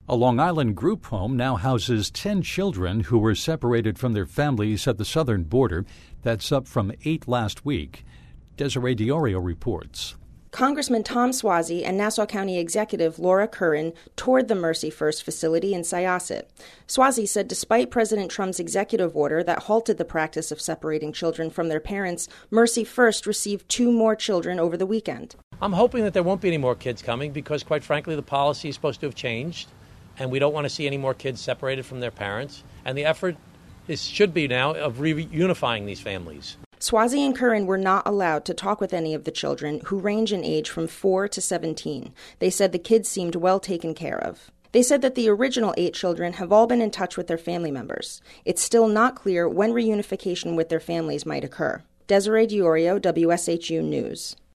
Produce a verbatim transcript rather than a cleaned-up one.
A Long Island group home now houses ten children who were separated from their families at the southern border. That's up from eight last week. Desiree Diorio reports. Congressman Tom Suozzi and Nassau County Executive Laura Curran toured the Mercy First facility in Syosset. Suozzi said despite President Trump's executive order that halted the practice of separating children from their parents, Mercy First received two more children over the weekend. I'm hoping that there won't be any more kids coming because, quite frankly, the policy is supposed to have changed, and we don't want to see any more kids separated from their parents. And the effort is, should be now of reunifying these families. Suozzi and Curran were not allowed to talk with any of the children, who range in age from four to seventeen. They said the kids seemed well taken care of. They said that the original eight children have all been in touch with their family members. It's still not clear when reunification with their families might occur. Desiree Diorio, W S H U News.